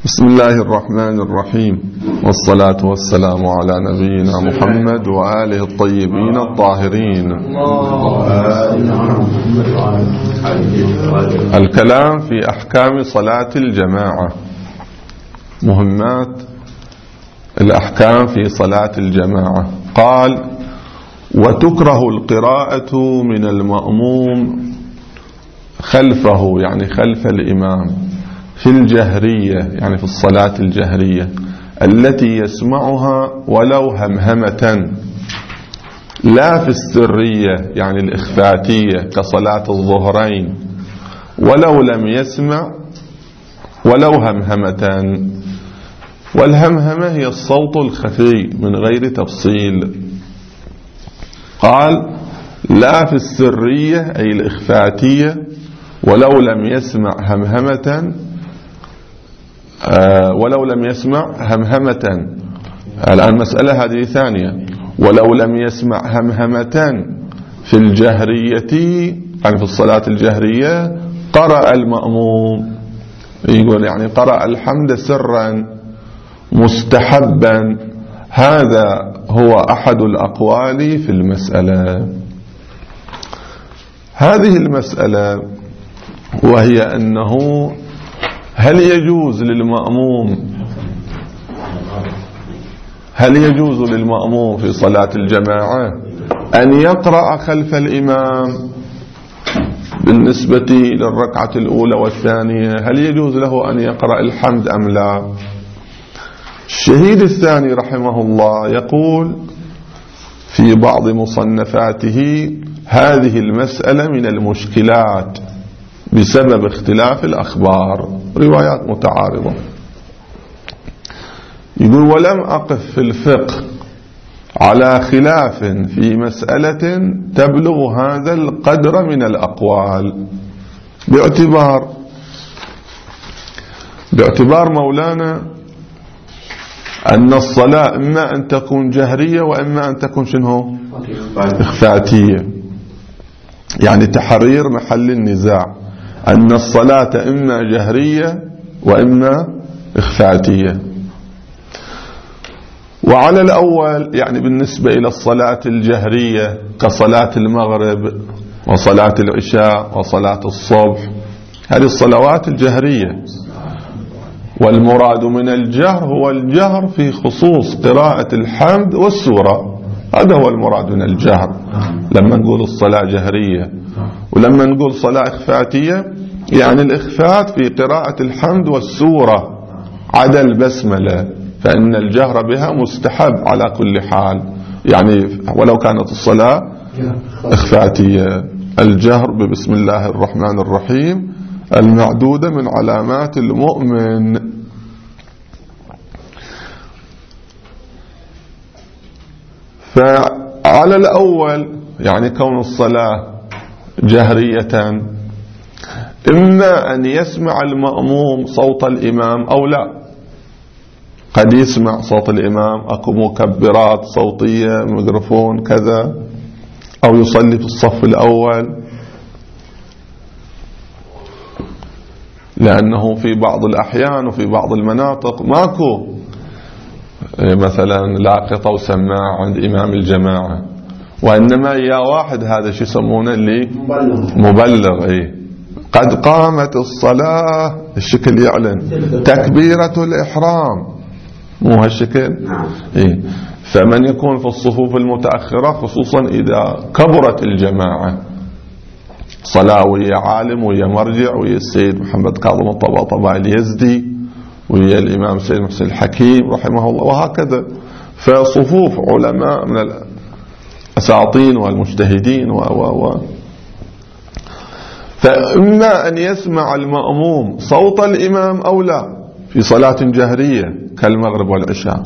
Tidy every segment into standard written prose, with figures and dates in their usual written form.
بسم الله الرحمن الرحيم، والصلاة والسلام على نبينا محمد وآله الطيبين الطاهرين. الكلام في أحكام صلاة الجماعة، مهمات الأحكام في صلاة الجماعة. قال: وتكره القراءة من المأموم خلفه، يعني خلف الإمام، في الجهرية، يعني في الصلاة الجهرية التي يسمعها ولو همهمة، لا في السرية يعني الإخفاتية كصلاة الظهرين، ولو لم يسمع ولو همهمة. والهمهمة هي الصوت الخفي من غير تفصيل. قال: لا في السرية أي الإخفاتية، ولو لم يسمع همهمة، ولو لم يسمع همهمة. الآن مسألة هذه ثانية. ولو لم يسمع همهمة في الجهرية، يعني في الصلاة الجهرية، قرأ المأموم، يقول يعني قرأ الحمد سرا مستحبا. هذا هو أحد الأقوال في المسألة. هذه المسألة وهي أنه هل يجوز للمأموم في صلاة الجماعة أن يقرأ خلف الإمام بالنسبة للركعة الأولى والثانية؟ هل يجوز له أن يقرأ الحمد أم لا؟ الشهيد الثاني رحمه الله يقول في بعض مصنفاته: هذه المسألة من المشكلات بسبب اختلاف الأخبار، روايات متعارضة. يقول: ولم أقف في الفقه على خلاف في مسألة تبلغ هذا القدر من الأقوال، باعتبار مولانا أن الصلاة إما أن تكون جهرية وإما أن تكون شنو؟ إخفاتية، يعني تحرير محل النزاع، أن الصلاة إما جهرية وإما إخفاتية. وعلى الأول يعني بالنسبة إلى الصلاة الجهرية كصلاة المغرب وصلاة العشاء وصلاة الصبح، هذه الصلوات الجهرية. والمراد من الجهر هو الجهر في خصوص قراءة الحمد والسورة، هذا هو المراد من الجهر لما نقول الصلاة جهرية. ولما نقول صلاة إخفاتية يعني الإخفات في قراءة الحمد والسورة عدا البسملة، فإن الجهر بها مستحب على كل حال، يعني ولو كانت الصلاة إخفاتية. الجهر ببسم الله الرحمن الرحيم المعدودة من علامات المؤمن. فعلى الأول يعني كون الصلاة جهرية، إما أن يسمع المأموم صوت الإمام أو لا. قد يسمع صوت الإمام، أكو مكبرات صوتية، ميكروفون كذا، أو يصلي في الصف الأول، لأنه في بعض الأحيان وفي بعض المناطق ماكو مثلا لاقطة وسماعة عند إمام الجماعة، وإنما يا واحد هذا شو يسمونه اللي مبلغ. قد قامت الصلاة، الشكل يعلن تكبيرة الإحرام، مو هالشكل. فمن يكون في الصفوف المتأخرة خصوصا إذا كبرت الجماعة، صلاة ويا عالم ويا مرجع ويا السيد محمد كاظم الطباطبائي اليزدي ويا الإمام سيد محسن الحكيم رحمه الله، وهكذا. فصفوف علماء من الأساطين والمجتهدين فإما أن يسمع المأموم صوت الإمام أو لا في صلاة جهرية كالمغرب والعشاء.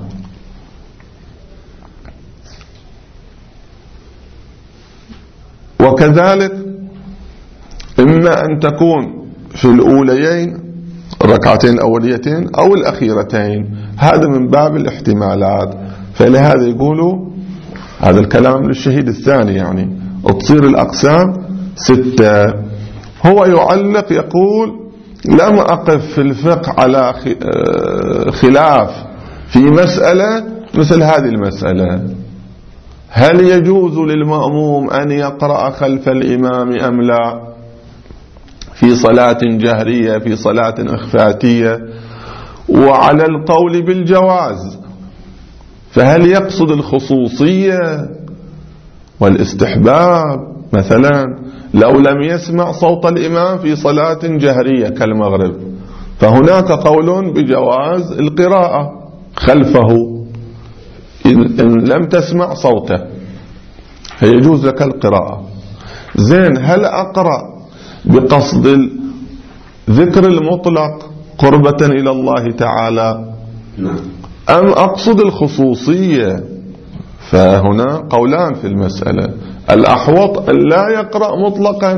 وكذلك إما أن تكون في الأوليين الركعتين الأوليتين أو الأخيرتين، هذا من باب الاحتمالات. فلهذا يقولوا هذا الكلام للشهيد الثاني، يعني تصير الأقسام 6. هو يعلق يقول: لم أقف في الفقه على خلاف في مسألة مثل هذه المسألة: هل يجوز للمأموم أن يقرأ خلف الإمام أم لا في صلاة جهرية في صلاة إخفاتية؟ وعلى القول بالجواز، فهل يقصد الخصوصية والاستحباب؟ مثلا لو لم يسمع صوت الإمام في صلاة جهرية كالمغرب، فهناك قول بجواز القراءة خلفه إن لم تسمع صوته، فيجوز لك القراءة. زين، هل أقرأ بقصد الذكر المطلق قربة إلى الله تعالى أم أقصد الخصوصية؟ فهنا قولان في المسألة: الأحوط أن لا يقرأ مطلقا،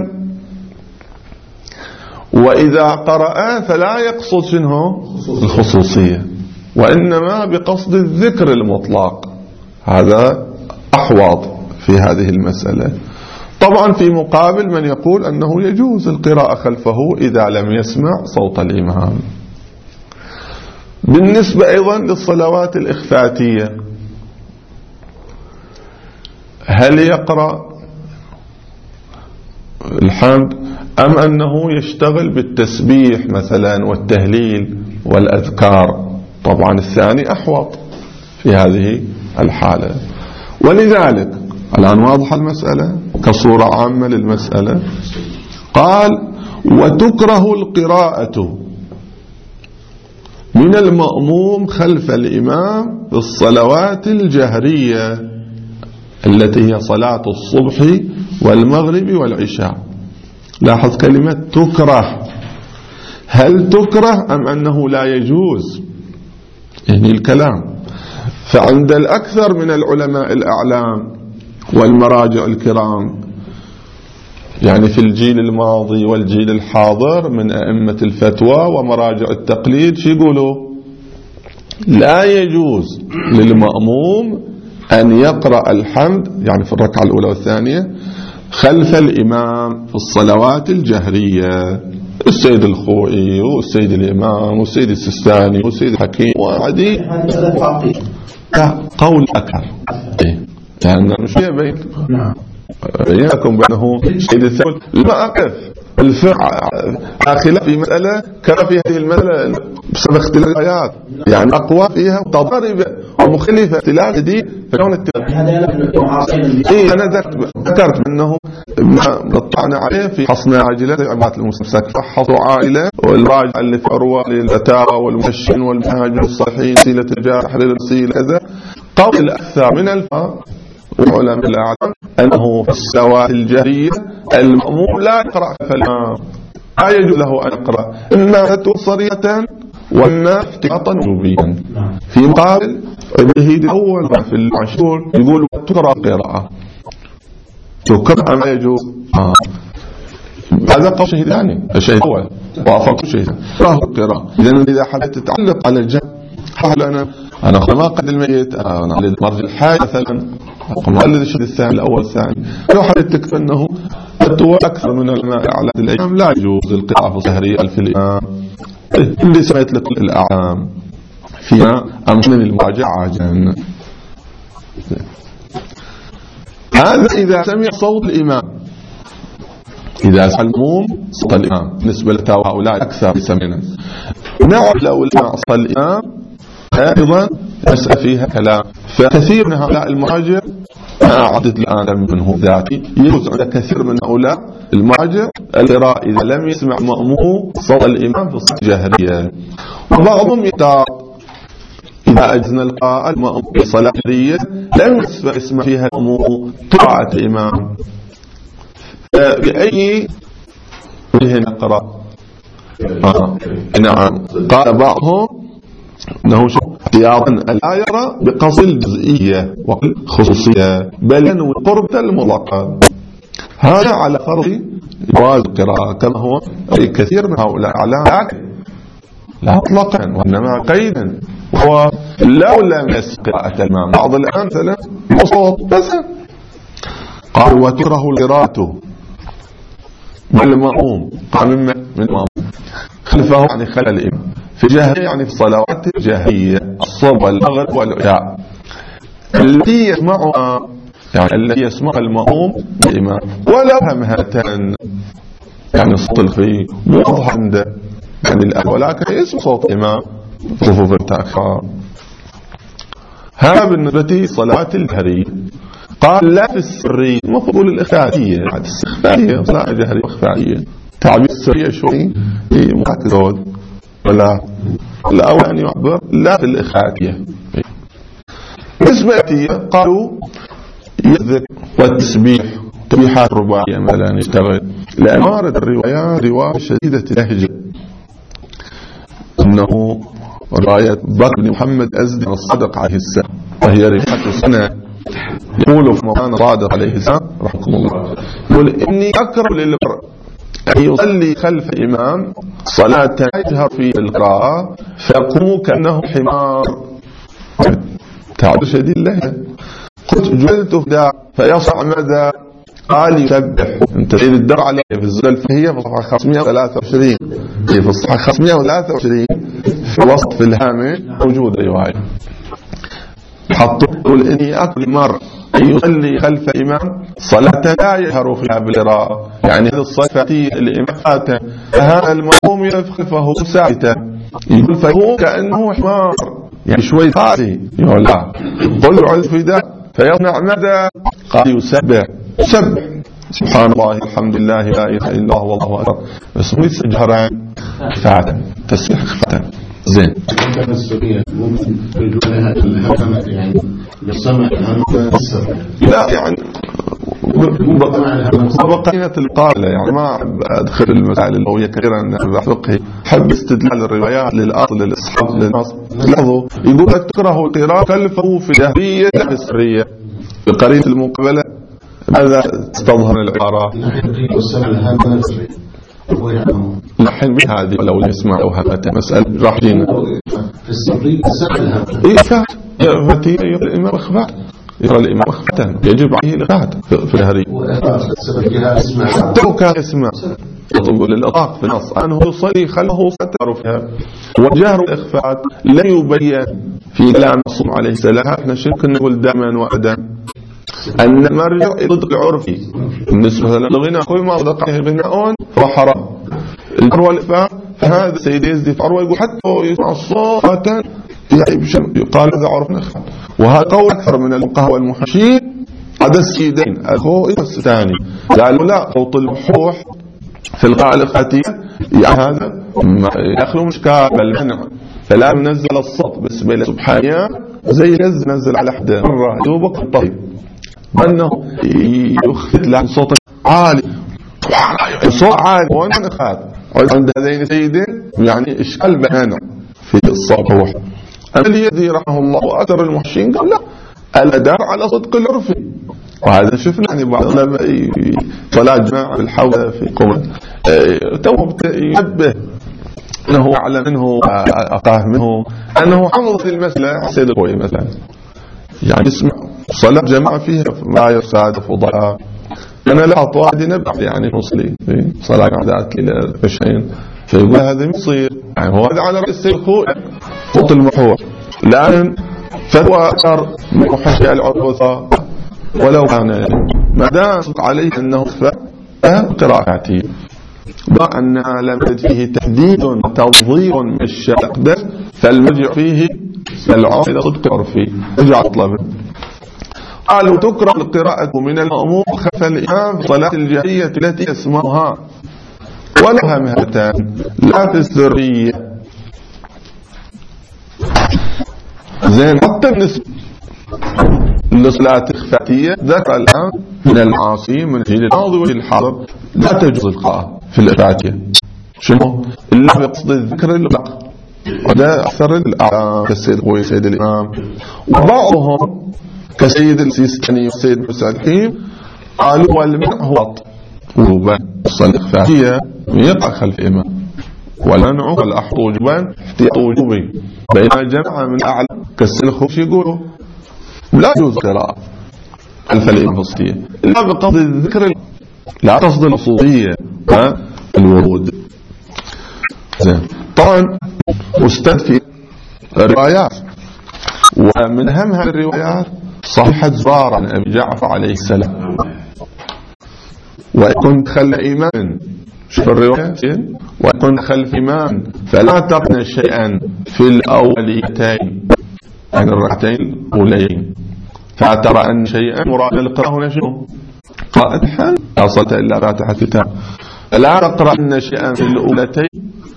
وإذا قرأ فلا يقصد شنو الخصوصية، وإنما بقصد الذكر المطلق. هذا أحوط في هذه المسألة. طبعا في مقابل من يقول أنه يجوز القراءة خلفه إذا لم يسمع صوت الإمام. بالنسبة أيضا للصلوات الإخفاتية، هل يقرأ الحمد أم أنه يشتغل بالتسبيح مثلا والتهليل والأذكار؟ طبعا الثاني أحوط في هذه الحالة. ولذلك الآن واضحة المسألة كصورة عامة للمسألة. قال: وتكره القراءة من المأموم خلف الإمام في الصلوات الجهرية التي هي صلاة الصبح والمغرب والعشاء. لاحظ كلمة تكره، هل تكره أم أنه لا يجوز؟ يعني الكلام. فعند الأكثر من العلماء الأعلام والمراجع الكرام، يعني في الجيل الماضي والجيل الحاضر من أئمة الفتوى ومراجع التقليد، يقولوا لا يجوز للمأموم أن يقرأ الحمد يعني في الركعة الأولى والثانية خلف الإمام في الصلوات الجهرية. السيد الخوئي والسيد الإمام والسيد السستاني والسيد الحكيم وعدي قول أكثر، لأن مش بين بينكم بأنه سيد الثاني لما أقف خلاف في مسألة كما في هذه المسألة بسبب اختلاف الآيات، يعني أقوى فيها متضاربة ومختلفة اختلاف جديد. فكون أنا ذكرت أنه ما طعنا عليه في حصنا عاجلة عبادة المستمسك فحصوا عائلة والراجع اللي في أروى للفتاوى والمهشين والمهاجر الصالحين سيلة الجارح للسيلة كذا. قول الأكثر من الفقهاء وعلماء الأعلام أنه في الصلوات الجهرية المأموم لا يقرأ خلف الإمام، لا يجوز له أن يقرأ إما فتوى صريحة وإما افتقاطا وجوبيا. في مقابل ابن الأول في العشور يقول تقرأ قراءة تقرأ ما يجوز. هذا قول شيء ثاني، الشيء الأول وافق شيء قراءة. إذا حبيت تتعلق على الجهل أنا ما قد الميت أنا على المرجع الحاج مثلا أقل الشيء الثاني الأول الثاني. لو حبيت تكتب أنه فتوى أكثر من العلماء على الأيام لا يجوز القراءة في الجهرية خلف الإمام، اللي سمعت لك الأعلام فيما أمكن المراجعة عاجلا. هذا إذا سمع صوت الإمام، إذا سمع المأموم صوت الإمام بالنسبة لهؤلاء أكثر سمعنا. نعم لو سمع صوت الإمام أيضا مسألة فيها كلام، فكثير من هؤلاء المراجع عدد الآن منه ذاتي يجوز عند كثير من هؤلاء المراجع القراءة إذا لم يسمع مأموم صوت الإمام في الصلاة الجهرية. وبعضهم يختار إذا أجزنا القراءة المأموم في الصلاة الجهرية لم يسمع فيها المأموم قراءة الإمام، بأي وجه نقرأ؟ نعم، قال بعضهم أنه احتياطا لا يرى بقصد الجزئية والخصوصية بل ينوي قربة المطلقة. هذا على فرض جواز القراءة كما هو في كثير من هؤلاء الأعلام، لا مطلقا وإنما قيدا، وهو لو لم يسمع قراءة الإمام بعض الآن مثلا بصوت بس. قال وتكره القراءة من المأموم، قال من المأموم خلفه يعني خلف الإمام، في جهرية يعني في صلوات الجهرية الصبح والمغرب والعشاء التي يسمعها يعني التي يسمعها المأموم الإمام ولو همهة، يعني صوت الخفي مو واضح عنده يعني الأهل، ولكن يسمع صوت الإمام في صفوف التأخير. هذا بالنسبة لصلاة الجهرية. قال لا في السرية، مفضول الإخفائية، الإخفائية صلاة جهرية وإخفائية، تعبير السرية شوي مكتزود ولا الأول أن يعبر لا في الإخفائية. بالنسبة قالوا يذكر والتسبيح تسبيحات رباعية مثلا يشتغل، لأن وارد الروايات رواية شديدة اللهجة، أنه رواية بكر بن محمد أزدي الصادق عليه السلام وهي رواية سنة، يقول في مولانا صادق عليه السلام رحمه الله، يقول إني أكره للمرء أن يصلي خلف إمام صلاة يجهر في القراءة فيقوم كأنه حمار. تعبير شديد اللهجة. قلت جلدت فدا فيصع مدى، قال يسبح. انت تريد الدر عليه في الزلة الفقهية في الصفحة 523، في الصفحة 523 في وسط في الهامش موجود رواية حطوا يقول إني أكل مرة أن يصلي خلف إمام صلاة لا يجهر فيها بالقراءة، يعني هذه الصلاة الإمام فاتح فهذا المأموم يخلفه ساكتا، يقول فهو كأنه حمار يعني شوي قاسي. يقول لا، قل عز فدا فيصنع مدى، قال يسبح سبحان الله الحمد لله لا إله إلا الله والله أكبر، بس مو يسجهران خفاتا، تسبيح خفاتا زين. لا يعني بقية القالة، يعني ما أدخل المسائل اللغوية كثيرا فقهي، حب استدلال الروايات للأصل للإصحاب للنص. لاحظوا يقول لك تكره القراءة خلفه في جهرية لا في سرية، بقرينة المقابلة ماذا تظهر العبارة؟ نحن بهذه ولو يسمعوا هذا مسألة راح جينا إخفاء، يقرأ الإمام إخفاء، يقرأ الإمام إخفاء يجب عليه الإخفاء في الهري حتى لو كان يسمع. تقول الإطلاق في النص أنه يصلي خلفه ستعرف فيها، والجهر والإخفاء لا يبين في كلام الرسول عليه السلام. احنا شرك نقول دما وأدا أن المرجع ضد العرفي بالنسبة للغنى كل ما صدق عليه بناء وحرام الجهر والإخفاء. فهذا سيد يزدي فعروة يقول حتى يسمع الصوت يعني يقال هذا عرف نخفى، وهذا قول أكثر من الفقهاء والمحشين عدا السيدين الخوئي والستاني قالوا لا، صوت البحوح في القاعة الإخفاتية يعني هذا يخلو مشكال بالمنع، فلا ينزل الصوت بالنسبة لسبحانه زي نزل على حدا مرة يوبق الطيب أنه يخفت له صوت عالي، صوت عالي وانا نخاف عند هذين السيدين يعني إشكال بهنا في الصبوح. الذي رحمه الله وأثر المحشين قال لا، الأداء على صدق العرفي، وهذا شفنا يعني بعض طلع جماعة الحوضة في قوة توه ينبه أنه أعلم منه أقاه منه أنه حفظ في المسألة سيد القوي مثلا، يعني اسمع صلاة جماعة فيها ما يساعد فضلاء. أنا لا أطواد نبع يعني مصلي في صلاة عادات إلى الفشين، فيقول هذا مصير يعني هو هذا على رأس الخوء صوت المحور، لأن فهو أكثر من محشي العروضة ولو كان ما دام عليه أنه قراءته ضع أنها لم يجد فيه تحديد توظيف من الشرع الأقدس، فالمرجع فيه العرف إلى صدق عرفي رجع طلبه. قالوا تكره القراءة من المأموم خلف الإمام في صلاة الجهرية التي يسمعها ولو همهة لا في السرية. زين حتى بالنسبة للصلاة الإخفائية ذكر الآن من المعاصي من الجيل الماضي والجيل الحاضر لا تجوز القراءة في الإخفائية. شنو؟ اللي بقصد الذكر الإطلاق، وده أكثر الأعلام كالسيد قوي سيد الإمام، وبعضهم كسيد السيستاني وسيد مسعدين قالوا والمنع هو وجوبا. الصلاة الإخفائية يقع خلف الإمام، والمنع والأحط وجوبا احتياط وجوبي، بينما جماعة من الأعلام كالسلخوش يقولوا لا يجوز قراءة خلف الإمام في الصلاة لا بقصد الذكر لا قصد الصوتية الورود. طبعا مستند في روايات، ومن أهم هذه الروايات صحيحة زبارة عن أبي جعفر عليه السلام: وإن كنت خلف إيمان، شوف الرواية، وإن كنت خلف إيمان فلا تقن شيئا في الأوليتين، يعني الركعتين الأولين، فترى أن شيئا مراد القراءة هنا شنو؟ قائدحا أصلت إلا فاتحة الكتاب، لا تقرأن شيئا في الأولتين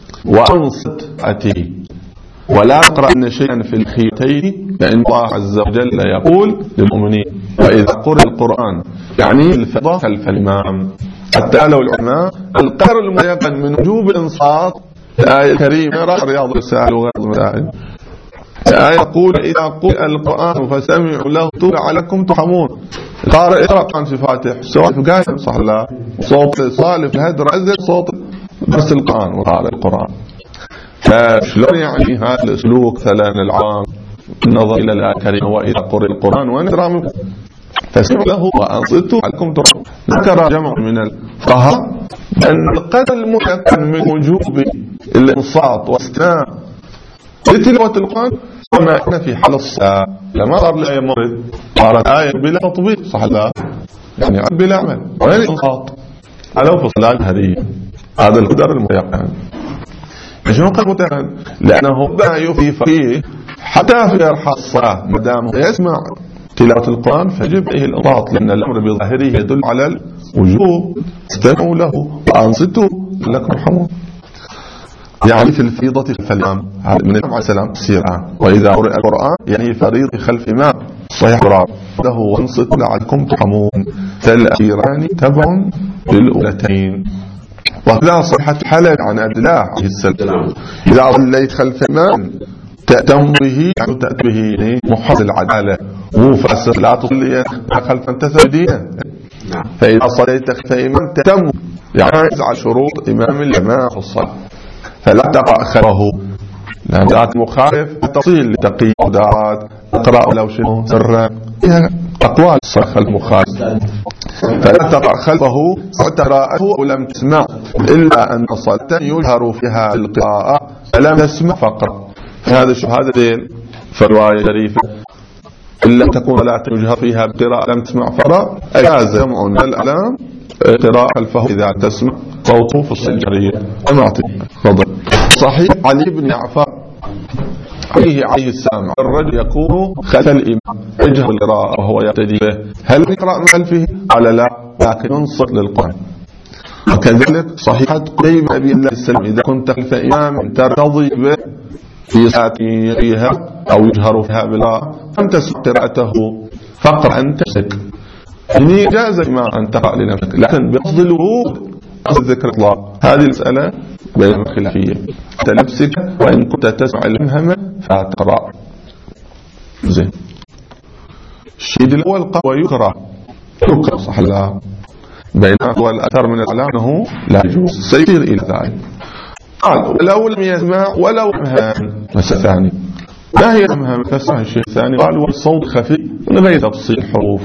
وأنصت أتي، ولا تقرأن شيئا في الخيتين، لأن الله عز وجل يقول للمؤمنين: وإذا قرئ القرآن، يعني الفضة خلف الإمام. حتى لو العلماء القدر الميقن من وجوب الإنصات، الآية الكريمة رياض السائل وغير المسائل، الآية يقول: إذا قرئ القرآن فسمعوا له تب عليكم ترحمون. قارئ اقرأ عن فاتح سواء في قاعدة صح الله، صوت صالف هدر أزل صوت درس القرآن وقارئ القرآن. فشلون يعني هذا الأسلوب ثلاث العام النظر إلى الآية الكريمة: وإذا قرئ القرآن ونقرأ منكم فسمعوا له وأنصتوا عليكم ترحمون. ذكر جمع من الفقهاء أن القدر المتيقن من وجوب الإنصات واستماع لتلاوة القرآن وما كان في حال الصلاة، لما صار الآية مرض صارت آية بلا تطبيق صح لا، يعني بلا عمل وين الإنصات على في الصلاة هذه. هذا القدر المتيقن. شنو قدر المتيقن؟ لأنه لا يفي فيه حتى في إرحاء الصلاة ما دام يسمع تلاوة القرآن فيجب عليه الإنصات، لأن الأمر بظاهره يدل على الوجوب: استمعوا له وأنصتوا لكم ترحمون. يعني في الفريضة خلف الإمام، هذا من النبي عليه السلام تفسير عام: وإذا قرئ القرآن يعني فريضة خلف الإمام صحيح قرار له وانصتوا لعلكم ترحمون، فالأخيران تبع للأولتين. وكذا صحة حلب عن عبد الله عليه السلام: إذا صليت خلف الإمام تأتم به، يعني تأتي به محض العدالة، مو فاسد لا تصلي خلف انتسب دينا. فإذا صليت خلف الإمام تأتم، يعني على شروط إمام الجماعة في الصلاة، فلا تقرأ خلفه، لأن ذات مخالف التفصيل لتقي قدرات تقرأ لو شنو سرا فيها أقوال صرف المخالف، فلا تقرأ خلفه وتقرأه ولم تسمع إلا أن صلاة يجهر فيها القراءة فلم تسمع فقط. هذا الشهادتين في الرواية الشريفة: إلا تكون لا يجهر فيها بقراءة لم تسمع فقط، أجاز جمع من الأعلام قراءة خلفه إذا تسمع صوته في السجرية. تفضل. صحيح علي بن جعفر عليه السلام: الرجل يكون خلف الإمام يجهر القراءة وهو يقتدي به، هل يقرأ من خلفه؟ قال لا، لكن ينصت للقرآن. وكذلك صحيحة قريب أبي الله السلام: إذا كنت خلف إمام ترتضي به في صلاة فيها أو يجهر فيها بلا فلم تسمع قراءته فاقرأ أنت نفسك. يعني جاز الإمام أن تقرأ لنفسك، لكن بقصد الورود قصد ذكر الله. هذه المسألة بين الخلافية نفسك، وإن كنت تسمع المهمة فتقرأ. زين. الشيء الأول قال ويكره صح الله، بينما هو الأثر من العلام أنه لا يجوز، سيصير إلى ذلك. قال ولو لم يسمع ولو مهام. مسألة ثانية: ما هي المهام؟ فسر الشيخ الثاني قال: والصوت خفي من غير تفصيل حروف.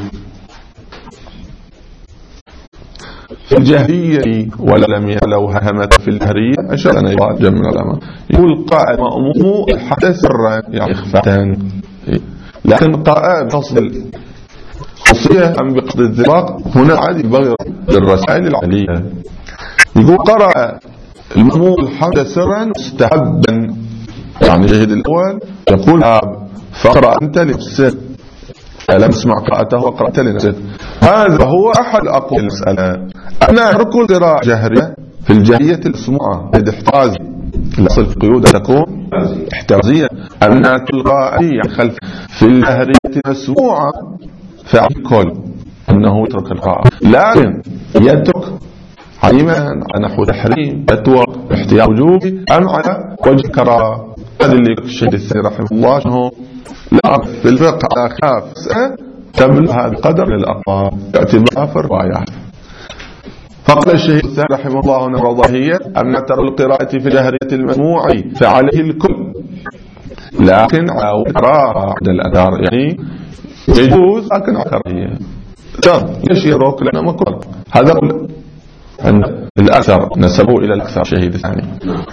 في الجهرية ولو ههمت في الجهرية أشار أن يقال جمع العلماء يقول قائد مأموم الحدث سرا يعني إخفاء، لكن قائد تصل خصية أم بقصد الذراق هنا عادي بغير للرسائل العلية. يقول قرأ المأموم الحدث سرا مستحبا، يعني جهد الأول يقول فقرأ أنت لنفسك، لم تسمع قراءته وقرأت لنفسك. هذا هو أحد أقوال المسألة. أنا ركن قراءة جهرية في الجهرية المسموعة احترازي، الأصل في القيود تكون احترازية. أنها تلقائية خلف في الجهرية المسموعة فعلى أنه يترك القراءة، لكن يترك علما نحو تحريم فتوى احتياج وجوبي أم على وجه كراهة. هذا اللي الشيخ الثاني رحمه الله شنو لا في الفقه على خلاف تبلغ هذا القدر للأقوال باعتبار في الروايات. فقال الشيخ الثاني رحمه الله أن الرضاهية أن ترى القراءة في جهرية المسموع فعليه الكل، لكن على كراهة عند الأثار، يعني يجوز لكن على كراهية. ليش يروك؟ لأنه مكروه. هذا عند الأثر نسبوا إلى الأكثر شهيد الثاني.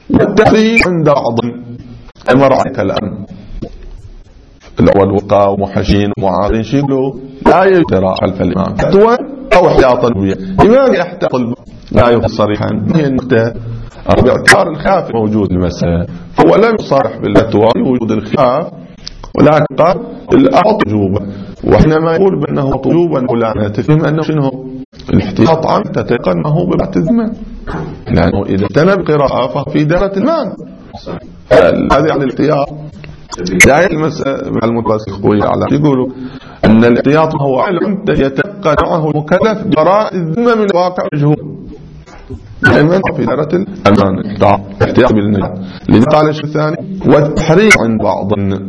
والتحريم عند بعض أمر عليك الآن الأول وقاء ومحشين ومعارين شيله لا يجرى خلف الإمام فتوى أو احتياطا بيه. لماذا يحتاط لا يفصل صريحا؟ هي النقطة باعتبار الخلاف موجود المسألة، هو لم يصرح بالفتوى وجود الخلاف، ولكن قال الأعط وجوبا، وحينما يقول بأنه وجوبا ولا تفهم أنه شنو الاحتياط عنه تتيقن أنه ببعث الزمان، لأنه إذا اجتنب قراءة فهو في دارة المال. هذه عن الاحتياط لا يلمس مع المتوسخوية على يقولوا أن الاحتياط هو علم يتيقن معه المكلف براء الذمة من واقع مجهول، دائما في دارة الأمان احتياط بالنجاة. لذا قال الشيء الثاني والتحريم عند بعض.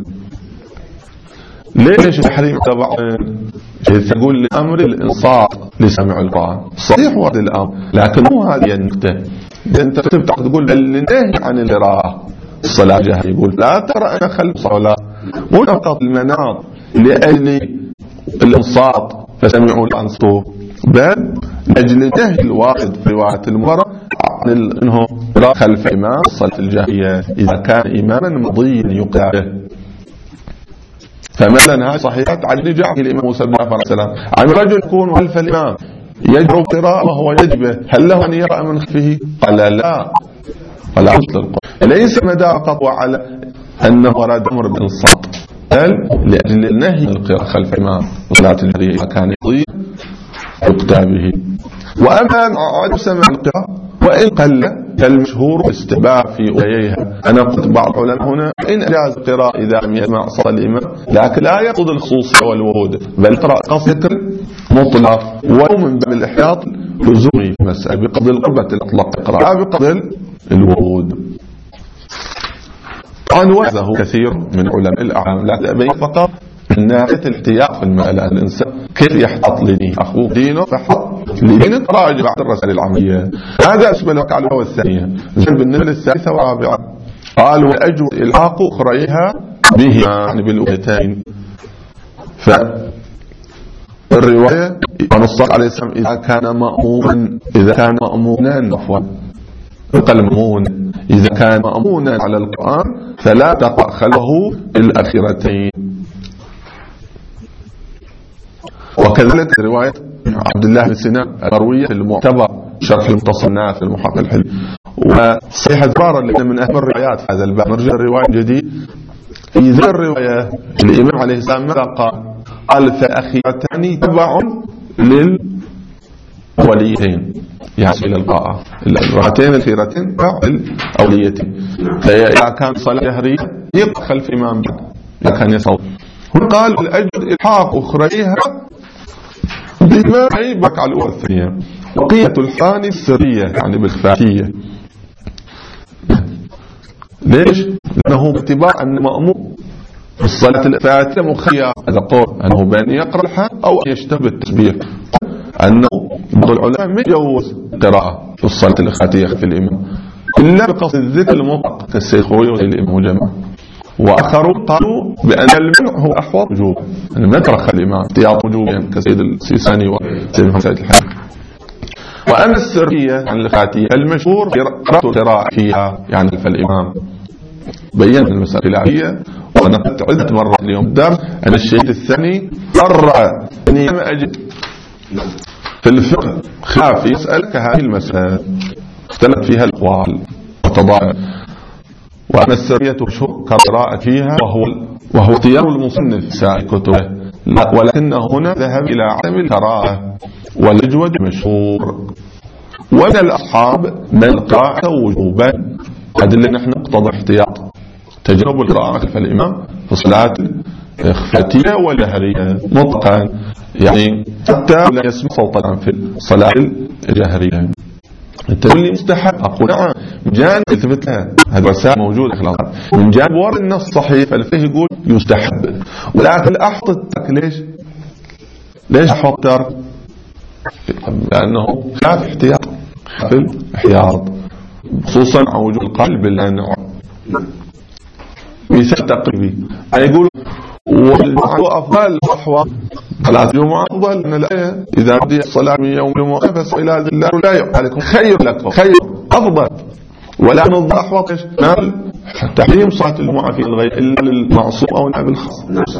ليش التحريم عند بعض؟ تقول لأمر الإنصات لسمع القرآن صحيح ورد الأمر، لكن مو هذه النقطة. أنت تقول النهي عن القراءة الصلاة جهري، يقول لا ترى أنا خلف صلاة مو فقط المناط لأجل الإنصات فسمعوا الأنصتوا، بل لأجل النهي الواحد في رواية المبارك عن أنه خلف إمام الصلاة الجهرية إذا كان إماما مضيا يقرأ به. فمثلا هذه صحيحات عن رجع الإمام موسى بن جعفر السلام عن رجل يكون خلف الإمام يجرب قراءة وهو يجبه، هل له أن يقرأ من خلفه؟ قال لا، ولا أصل ليس مدى قطوة على أنه أراد أمر بالإنصات، بل لأجل النهي القراءة خلف الإمام صلاة الجهرية إذا كان يضيع يقتى به. وأما عدم سمع القراءة وإن قل فالمشهور استباح في أوليها. أنا قلت بعض العلماء هنا إن أجاز القراءة إذا لم يسمع صلاة الإمام، لكن لا يقصد الخصوصية والوجود، بل قراءة قصد مطلق، ومن باب الإحياط لزومي في المسألة بقدر القربة الأطلق القراءة بقدر الوجود. طبعا وهذا كثير من علماء الأعلام، لا تأبين فقط من ناحية الاحتياط في المسألة. الإنسان كيف يحتاط لدينه أخوه دينه فحط لدينه راجع بعد الرسالة العملية. هذا أسبب الوقع الأولى والثانية. بالنسبة الثالثة والرابعة قال وأجوز إلحاق أخريها به يعني بالأولتين. فالرواية ونص عليه السلام إذا كان مأمونا عفوا قلمون إذا كان مأمونا على القرآن فلا تقرأ خلفه الأخيرتين. وكذلك رواية عبد الله بن سنان الروية المعتبر شرح المتصنف في المحقق الحلي، وصحيح ذكر من أهم الروايات هذا الباب. نرجع الرواية جديد في ذي الرواية الإمام عليه السلام ماذا قال فأخيرتان تبع للوليتين، يعني إلى القاء الركعتين الأخيرتين تبع الأوليتين. فإذا كان صلاة جهرية يقف خلف إمام إذا كان يصوت. وقال الأجد إلحاق أخريها بما يبقى على الأولى الثانية. وقية الحاني السرية يعني بالخفاتية. ليش؟ لأنه باعتبار أن مأمور في الصلاة الفاتحة مخير، هذا قول أنه بأن يقرأ الحان أو أن يشتبه التسبيح، أنه بعض العلماء ما يجوز قراءة في الصلاة الفاتحة في الإمام إلا بقصد الذكر المطلق كالسيد خوي وغير الإمام جماعة. وآخرون قالوا بأن المنع هو أحوط وجوب، أن ما ترخى الإمام احتياط وجوبا كسيد السيساني وسيد محمد سيد الحاج. وأما السرية عن الخاتية المشهور قراءة فيها يعني خلف الإمام. بيّن المسألة الخلافية ونقلت عدة مرات اليوم الدرس أن الشيء الثاني قرأ أني لم أجد في الفقه خلاف يسألك هذه المسألة اختلف فيها الأقوال وتضارب. وأن السرية مشهور قراءة فيها وهو اختيار المصنف سائر كتبه، ولكنه هنا ذهب إلى عدم القراءة والأجود مشهور. ومن الأصحاب من قراءة وجوبا، هذا اللي نحن نقتضي احتياط تجرب القراءة خلف الإمام في الصلاة الخفاتية والجهرية مطلقا، يعني حتى لا يسمع صوتا في الصلاة الجهرية. تقول لي مستحب، أقول نعم من جانب يثبت لها هذا وسائل موجودة في الأرض، من جانب ورد النص صحيح فالفيه يقول يستحب. ولكن أحط الترك ليش أحط الترك؟ لأنه خاف احتياط، خاف الاحتياط خصوصا عن وجود القلب بالأنواع. مثال تقريبي يقول والجمعة أفضل أحوال صلاة الجمعة أفضل من الآية إذا بدي الصلاة من يوم الجمعة فإلى الله لا يعلم عليكم خير لكم، خير أفضل. ولكن الأحوط تحريم صلاة الجمعة في الغير إلا للمعصوم أو النائب الخاص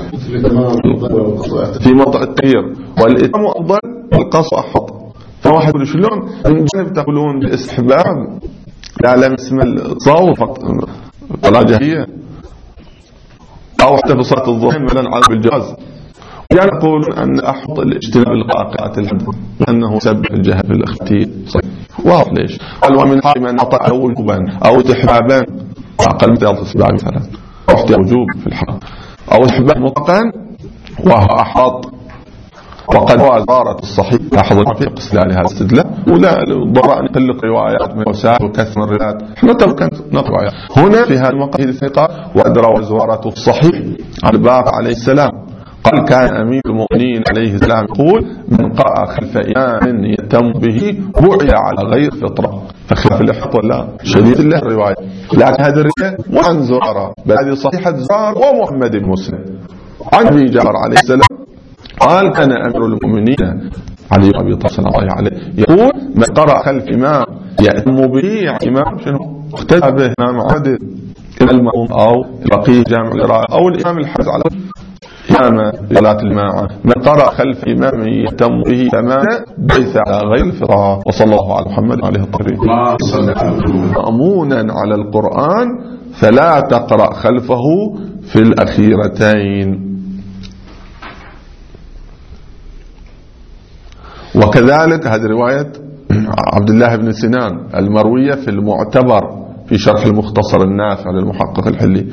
في موضع التغيير، والإتمام أفضل والقصر أحوط. فواحد يقول شلون من جانب تقولون باستحباب لا لم اسم الصوت صلاة جهرية، أو حتى في صلاة الظهر مثلا على بالجواز، يعني يقولون أن أحوط الاجتناب القراءات الحد أنه سبب الجهل في الاختيار. واضح ليش؟ قال ومن حال من أعطى وجوبا أو استحبابا أقل من 3 أسباع مثلا، أو احتياج وجوب في الحق أو استحباب مطلقا وهو أحوط. وقد وازارة الصحيح لاحظوا في استدلال هذا الاستدلال، ولا ضراء نقلق روايات من وسائل وكثر الروايات، احنا كانت نقرأ هنا في هذا المقام الثقة. وأدرى وزارة الصحيح عن الباقر عليه السلام قال كان أمير المؤمنين عليه السلام يقول من قرأ خلف إمام يتم به وعي على غير فطرة. فخلاف الاحتياط ولا شديد الله الرواية، لكن هذه الرواية مو عن زرارة بل هذه صحيحة زرار ومحمد بن مسلم عن أبي جعفر عليه السلام قال كان أمير المؤمنين علي بن أبي طالب صلى الله عليه يقول من قرأ خلف إمام يأتم به يعني إمام شنو اقتدى به إمام عادل المأموم أو الفقيه جامع القراءة أو الإمام الحافظ على إمام صلاة الجماعة، من قرأ خلف إمام يأتم به فما ليس على غير الفطرة. وصلى الله على محمد عليه الطريق. مأمونا على القرآن فلا تقرأ خلفه في الأخيرتين. وكذلك هذه رواية عبد الله بن سنان المروية في المعتبر في شرح المختصر النافع للمحقق الحلي.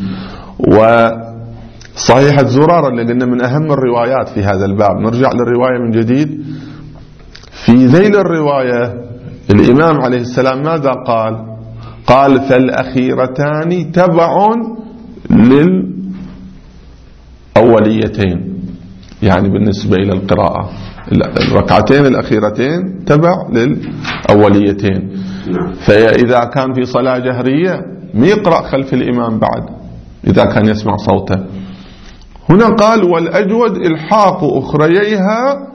وصحيحة زرارة اللي قلنا من أهم الروايات في هذا الباب. نرجع للرواية من جديد. في ذيل الرواية الإمام عليه السلام ماذا قال؟ قال فالأخيرتان تبع للأوليتين، يعني بالنسبة إلى القراءة الركعتين الأخيرتين تبع للأوليتين. فإذا كان في صلاة جهرية ما يقرأ خلف الإمام بعد إذا كان يسمع صوته. هنا قال والأجود إلحاق أخرييها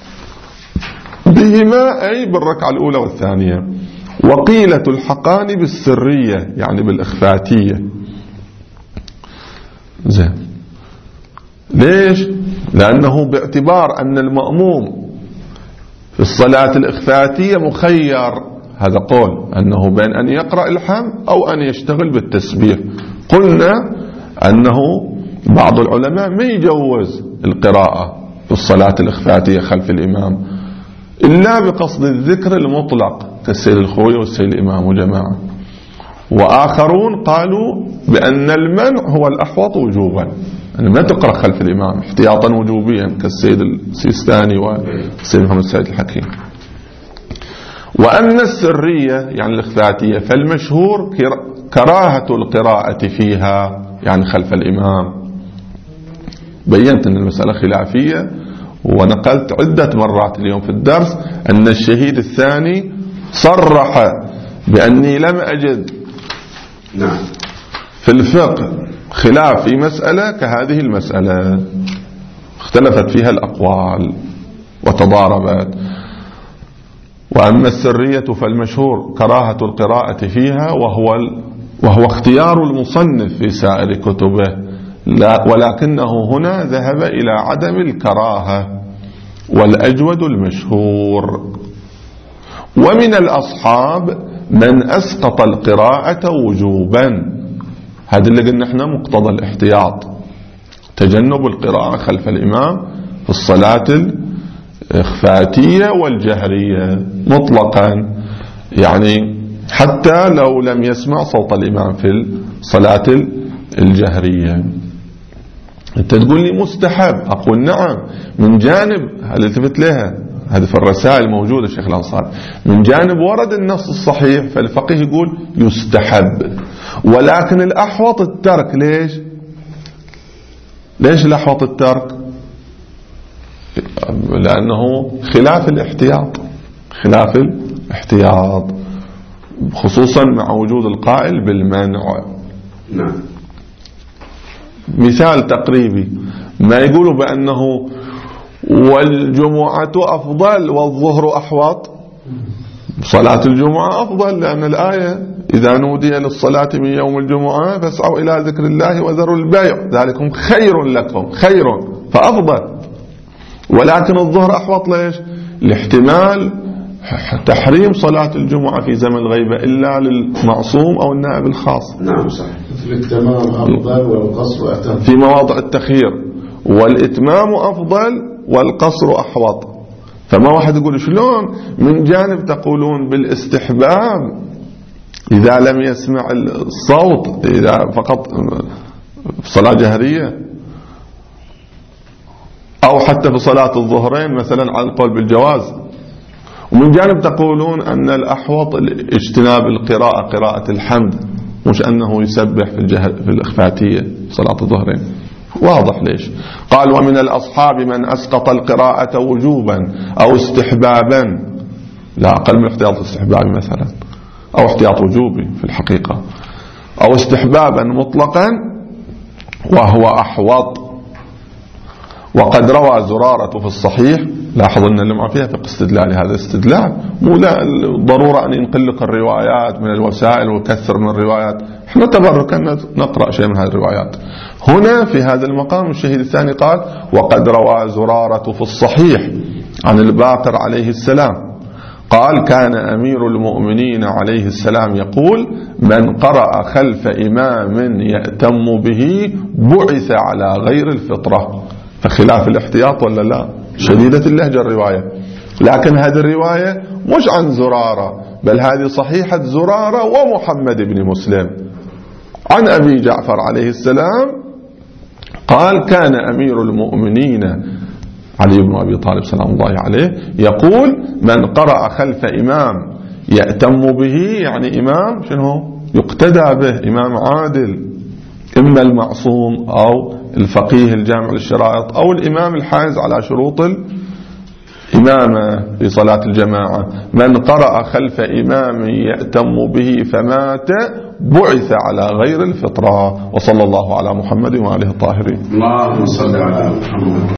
بهما أي بالركعة الأولى والثانية، وقيل تلحقان بالسرية يعني بالإخفاتية. زين ليش؟ لأنه باعتبار أن المأموم في الصلاة الإخفاتية مخير، هذا قول أنه بين أن يقرأ الحم أو أن يشتغل بالتسبيح. قلنا أنه بعض العلماء ما يجوز القراءة في الصلاة الإخفاتية خلف الإمام إلا بقصد الذكر المطلق كالسيد الخوي والسيد الإمام وجماعة. وآخرون قالوا بأن المنع هو الأحوط وجوبا، يعني ما تقرأ خلف الإمام احتياطا وجوبيا كالسيد السيستاني والسيد محمد السيد الحكيم. وأما السرية يعني الإخفاتية فالمشهور كراهة القراءة فيها يعني خلف الإمام. بينت أن المسألة خلافية، ونقلت عدة مرات اليوم في الدرس أن الشهيد الثاني صرح بأني لم أجد في الفقه خلاف في مسألة كهذه المسألة، اختلفت فيها الأقوال وتضاربت. وأما السرية فالمشهور كراهة القراءة فيها وهو اختيار المصنف في سائر كتبه، ولكنه هنا ذهب إلى عدم الكراهة والأجود المشهور. ومن الأصحاب من أسقط القراءة وجوبا، هذا اللي قلنا احنا مقتضى الاحتياط تجنب القراءة خلف الإمام في الصلاة الإخفاتية والجهرية مطلقا، يعني حتى لو لم يسمع صوت الإمام في الصلاة الجهرية. انت تقول لي مستحب، أقول نعم من جانب هذا التفت لها، هذه في الرسائل موجودة الشيخ الأنصاري، من جانب ورد النص الصحيح فالفقيه يقول يستحب، ولكن الأحوط الترك. ليش الأحوط الترك؟ لأنه خلاف الاحتياط خصوصا مع وجود القائل بالمنع. مثال تقريبي ما يقولوا بأنه والجمعة أفضل والظهر أحوط، صلاة الجمعة أفضل لأن الآية إذا نودي للصلاة من يوم الجمعة فاسعوا إلى ذكر الله وذروا البيع ذلكم خير لكم، خير فأفضل. ولكن الظهر أحوط ليش؟ لاحتمال تحريم صلاة الجمعة في زمن الغيبة إلا للمعصوم أو النائب الخاص. نعم صحيح. الإتمام أفضل والقصر أتم في مواضع التخيير، والإتمام أفضل والقصر أحوط. فما واحد يقول شلون من جانب تقولون بالاستحباب إذا لم يسمع الصوت، إذا فقط صلاة جهرية، أو حتى في صلاة الظهرين مثلا على القول بالجواز. ومن جانب تقولون أن الأحوط اجتناب القراءة، قراءة الحمد، مش أنه يسبح في الإخفاتية صلاة الظهرين. واضح ليش؟ قال ومن الأصحاب من أسقط القراءة وجوبا أو استحبابا، لا أقل من احتياط استحبابي مثلا، أو احتياط وجوبي في الحقيقة، أو استحبابا مطلقا وهو أحوط. وقد روى زرارة في الصحيح، لاحظ أن اللي فيها في استدلال، هذا استدلال مو لا ضرورة أن ينقل لك الروايات من الوسائل وكثر من الروايات، احنا تبرك أن نقرأ شيء من هذه الروايات. هنا في هذا المقام الشهيد الثاني قال وقد روى زرارة في الصحيح عن الباقر عليه السلام قال كان أمير المؤمنين عليه السلام يقول من قرأ خلف إمام يأتم به بعث على غير الفطرة. فخلاف الاحتياط ولا لا؟ شديدة اللهجة الرواية، لكن هذه الرواية مش عن زرارة، بل هذه صحيحة زرارة ومحمد بن مسلم عن أبي جعفر عليه السلام قال كان أمير المؤمنين علي بن أبي طالب سلام الله عليه يقول من قرأ خلف إمام يأتم به، يعني إمام شنو يقتدى به، إمام عادل، إما المعصوم أو الفقيه الجامع للشرائط أو الإمام الحائز على شروط الإمامة في صلاة الجماعة، من قرأ خلف إمام يأتم به فمات بعث على غير الفطرة. وصلى الله على محمد وآله الطاهرين. اللهم صل على محمد.